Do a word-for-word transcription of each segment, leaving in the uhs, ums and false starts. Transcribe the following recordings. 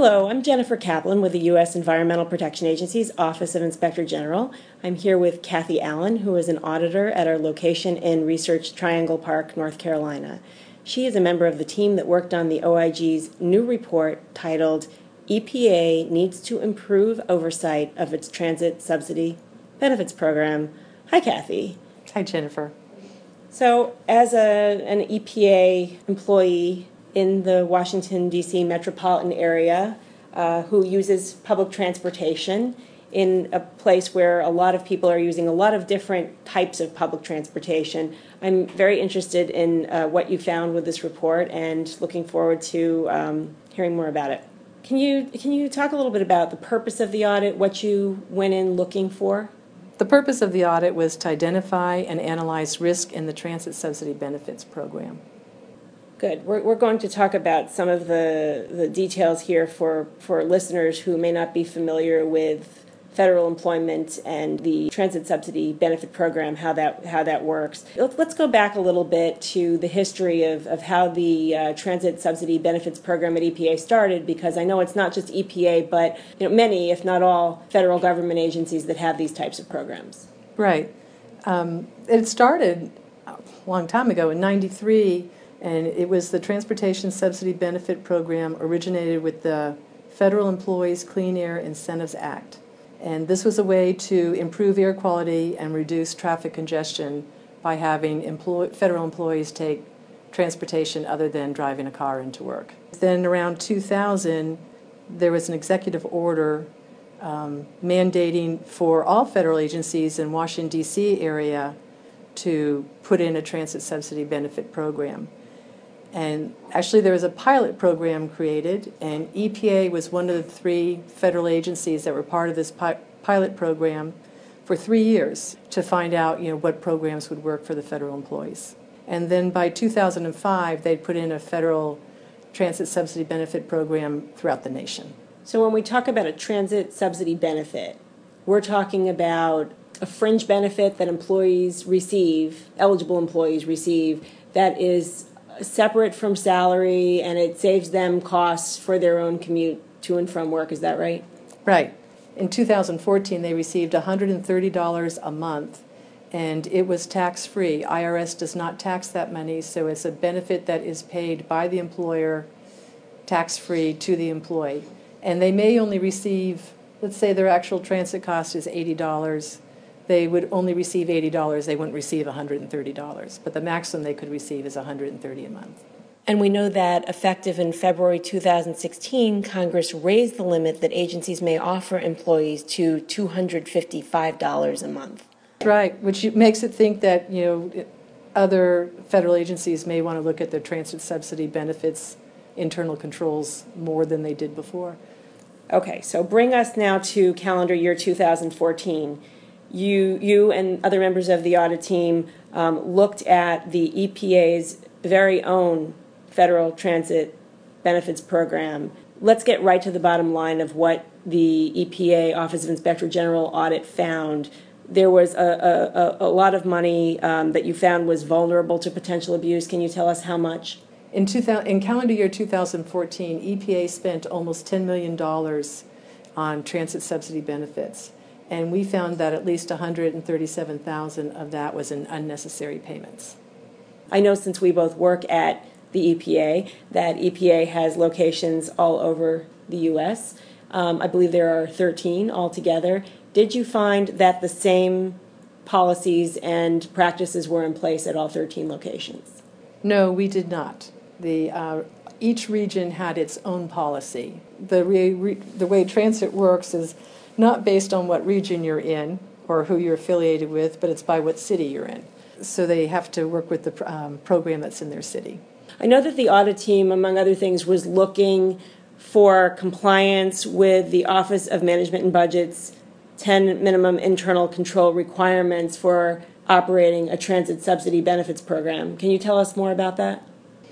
Hello, I'm Jennifer Kaplan with the U S Environmental Protection Agency's Office of Inspector General. I'm here with Kathy Allen, who is an auditor at our location in Research Triangle Park, North Carolina. She is a member of the team that worked on the O I G's new report titled E P A Needs to Improve Oversight of its Transit Subsidy Benefits Program. Hi, Kathy. Hi, Jennifer. So, as a, an E P A employee in the Washington, D C metropolitan area uh, who uses public transportation in a place where a lot of people are using a lot of different types of public transportation, I'm very interested in uh, what you found with this report and looking forward to um, hearing more about it. Can you, can you talk a little bit about the purpose of the audit, what you went in looking for? The purpose of the audit was to identify and analyze risk in the Transit Subsidy Benefits Program. Good. We're, we're going to talk about some of the, the details here for, for listeners who may not be familiar with federal employment and the Transit Subsidy Benefit Program, how that how that works. Let's go back a little bit to the history of, of how the uh, Transit Subsidy Benefits Program at E P A started, because I know it's not just E P A, but you know, many, if not all, federal government agencies that have these types of programs. Right. Um, it started a long time ago in ninety-three, and it was the Transportation Subsidy Benefit Program originated with the Federal Employees Clean Air Incentives Act. And this was a way to improve air quality and reduce traffic congestion by having employ- federal employees take transportation other than driving a car into work. Then around two thousand, there was an executive order um, mandating for all federal agencies in Washington, D C area to put in a transit subsidy benefit program. And actually there was a pilot program created, and E P A was one of the three federal agencies that were part of this pi- pilot program for three years to find out, you know, what programs would work for the federal employees. And then by two thousand five, they'd put in a federal transit subsidy benefit program throughout the nation. So when we talk about a transit subsidy benefit, we're talking about a fringe benefit that employees receive, eligible employees receive, that is separate from salary, and it saves them costs for their own commute to and from work. Is that right? Right. In two thousand fourteen, they received one hundred thirty dollars a month, and it was tax-free. I R S does not tax that money, so it's a benefit that is paid by the employer tax-free to the employee. And they may only receive, let's say their actual transit cost is eighty dollars. They would only receive eighty dollars. They wouldn't receive one hundred thirty dollars. But the maximum they could receive is one hundred thirty dollars a month. And we know that effective in February two thousand sixteen, Congress raised the limit that agencies may offer employees to two hundred fifty-five dollars a month. Right, which makes it think that, you know, other federal agencies may want to look at their transit subsidy benefits internal controls more than they did before. Okay, so bring us now to calendar year two thousand fourteen. You, you and other members of the audit team um, looked at the E P A's very own Federal Transit Benefits Program. Let's get right to the bottom line of what the E P A Office of Inspector General audit found. There was a, a, a lot of money um, that you found was vulnerable to potential abuse. Can you tell us how much? In, two thousand, in calendar year two thousand fourteen, E P A spent almost ten million dollars on transit subsidy benefits. And we found that at least one hundred thirty-seven thousand dollars of that was in unnecessary payments. I know, since we both work at the E P A, that E P A has locations all over the U S. Um, I believe there are thirteen altogether. Did you find that the same policies and practices were in place at all thirteen locations? No, we did not. The uh, each region had its own policy. The, re- re- the way transit works is not based on what region you're in or who you're affiliated with, but it's by what city you're in. So they have to work with the um, program that's in their city. I know that the audit team, among other things, was looking for compliance with the Office of Management and Budget's ten minimum internal control requirements for operating a transit subsidy benefits program. Can you tell us more about that?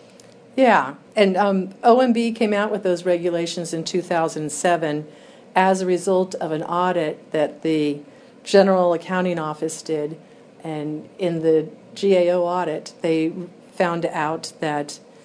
Yeah, and um, O M B came out with those regulations in two thousand seven as a result of an audit that the General Accounting Office did. And in the G A O audit, they found out that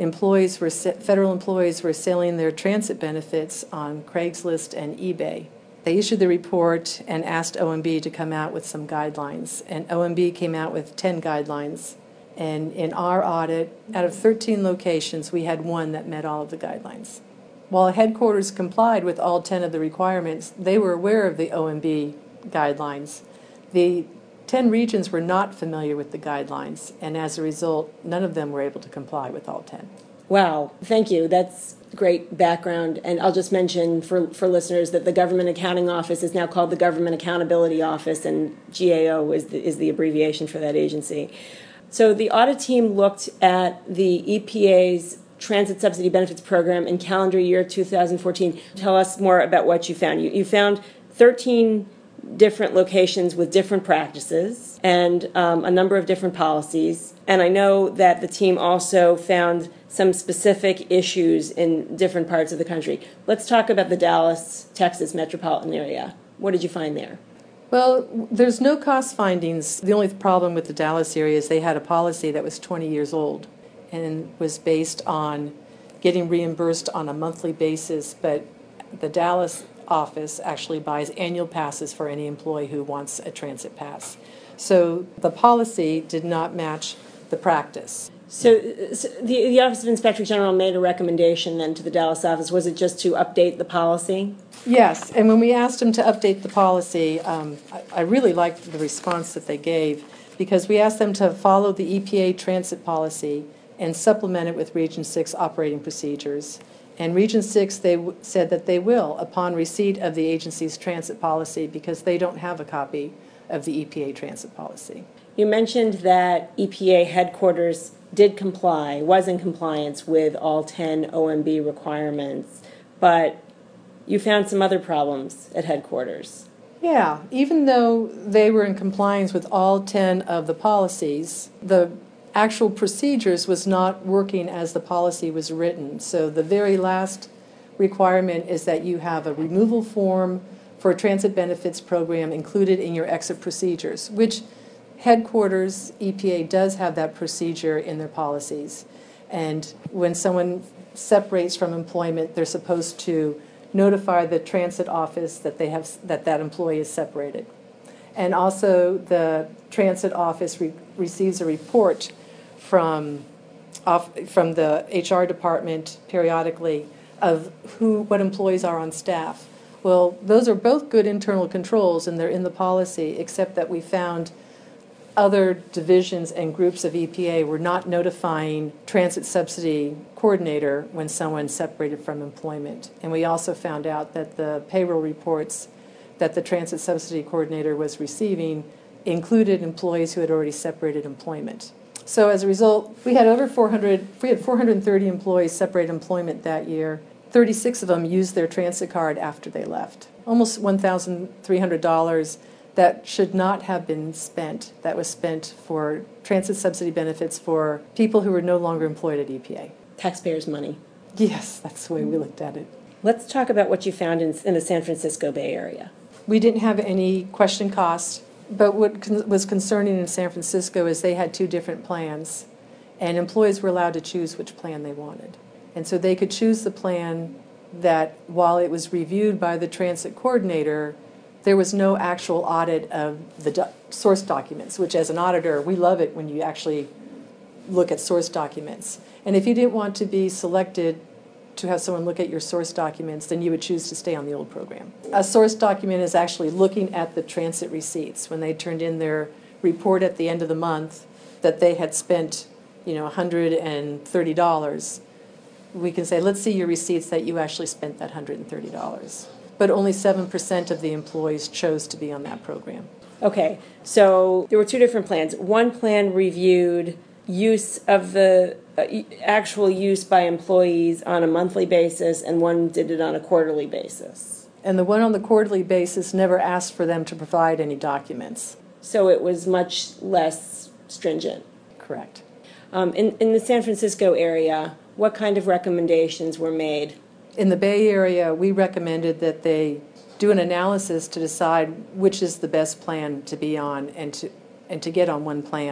employees were federal employees were selling their transit benefits on Craigslist and eBay. They issued the report and asked O M B to come out with some guidelines, and O M B came out with ten guidelines. And in our audit, out of thirteen locations, we had one that met all of the guidelines. While headquarters complied with all ten of the requirements, they were aware of the O M B guidelines. The ten regions were not familiar with the guidelines, and as a result, none of them were able to comply with all ten. Wow, thank you. That's great background. And I'll just mention for, for listeners that the Government Accounting Office is now called the Government Accountability Office, and G A O is the, is the abbreviation for that agency. So the audit team looked at the E P A's Transit Subsidy Benefits Program in calendar year two thousand fourteen. Tell us more about what you found. You, you found thirteen different locations with different practices and um, a number of different policies. And I know that the team also found some specific issues in different parts of the country. Let's talk about the Dallas, Texas metropolitan area. What did you find there? Well, there's no cost findings. The only problem with the Dallas area is they had a policy that was twenty years old and was based on getting reimbursed on a monthly basis, but the Dallas office actually buys annual passes for any employee who wants a transit pass. So the policy did not match the practice. So, so the, the Office of Inspector General made a recommendation then to the Dallas office. Was it just to update the policy? Yes, and when we asked them to update the policy, um, I, I really liked the response that they gave, because we asked them to follow the E P A transit policy and supplement it with Region six operating procedures. And Region six, they w- said that they will upon receipt of the agency's transit policy, because they don't have a copy of the E P A transit policy. You mentioned that E P A headquarters did comply, was in compliance with all ten O M B requirements, but you found some other problems at headquarters. Yeah, even though they were in compliance with all ten of the policies, the actual procedures was not working as the policy was written. So the very last requirement is that you have a removal form for a transit benefits program included in your exit procedures, which headquarters E P A does have that procedure in their policies. And when someone separates from employment, they're supposed to notify the transit office that they have that that employee is separated. And also the transit office re- receives a report from off, from the H R department periodically of who what employees are on staff. Well, those are both good internal controls, and they're in the policy, except that we found other divisions and groups of E P A were not notifying transit subsidy coordinator when someone separated from employment. And we also found out that the payroll reports that the transit subsidy coordinator was receiving included employees who had already separated employment. So as a result, we had over four hundred, we had four hundred thirty employees separate employment that year. thirty-six of them used their transit card after they left. Almost one thousand three hundred dollars that should not have been spent, that was spent for transit subsidy benefits for people who were no longer employed at E P A. Taxpayers' money. Yes, that's the way we looked at it. Let's talk about what you found in, in the San Francisco Bay Area. We didn't have any question cost, but what con- was concerning in San Francisco is they had two different plans, and employees were allowed to choose which plan they wanted. And so they could choose the plan that, while it was reviewed by the transit coordinator, there was no actual audit of the do- source documents, which as an auditor, we love it when you actually look at source documents. And if you didn't want to be selected to have someone look at your source documents, then you would choose to stay on the old program. A source document is actually looking at the transit receipts when they turned in their report at the end of the month that they had spent, you know, one hundred thirty dollars. We can say, let's see your receipts that you actually spent that one hundred thirty dollars. But only seven percent of the employees chose to be on that program. Okay, so there were two different plans. One plan reviewed use of the uh, actual use by employees on a monthly basis, and one did it on a quarterly basis. And the one on the quarterly basis never asked for them to provide any documents. So it was much less stringent. Correct. Um, in, in the San Francisco area, what kind of recommendations were made? In the Bay Area, we recommended that they do an analysis to decide which is the best plan to be on and to and to get on one plan.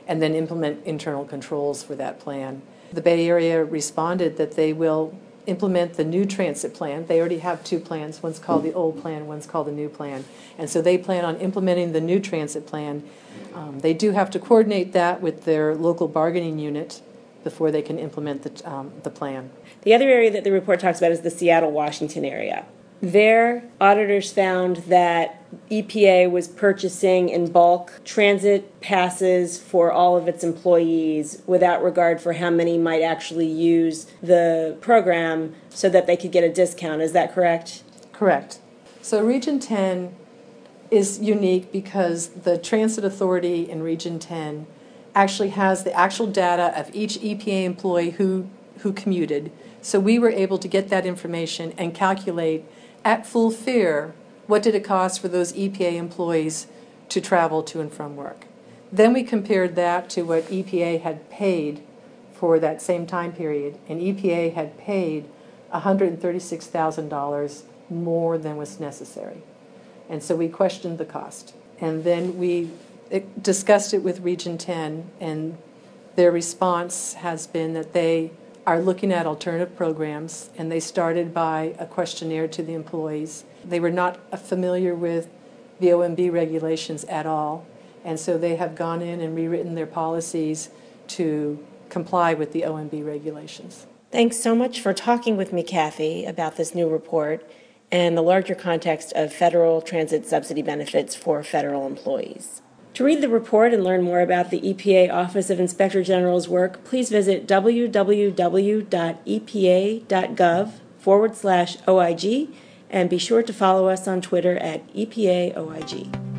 and then implement internal controls for that plan. The Bay Area responded that they will implement the new transit plan. They already have two plans. One's called the old plan, one's called the new plan. And so they plan on implementing the new transit plan. Um, they do have to coordinate that with their local bargaining unit before they can implement the, um, the plan. The other area that the report talks about is the Seattle, Washington area. Their auditors found that E P A was purchasing in bulk transit passes for all of its employees without regard for how many might actually use the program so that they could get a discount. Is that correct? Correct. So Region ten is unique because the Transit Authority in Region ten actually has the actual data of each E P A employee who, who commuted. So we were able to get that information and calculate at full fare what did it cost for those E P A employees to travel to and from work. Then we compared that to what E P A had paid for that same time period, and E P A had paid one hundred thirty-six thousand dollars more than was necessary. And so we questioned the cost. And then we it discussed it with Region ten, and their response has been that they are looking at alternative programs, and they started by a questionnaire to the employees. They were not familiar with the O M B regulations at all, and so they have gone in and rewritten their policies to comply with the O M B regulations. Thanks so much for talking with me, Kathy, about this new report and the larger context of federal transit subsidy benefits for federal employees. To read the report and learn more about the E P A Office of Inspector General's work, please visit www.epa.gov forward slash OIG and be sure to follow us on Twitter at E P A O I G.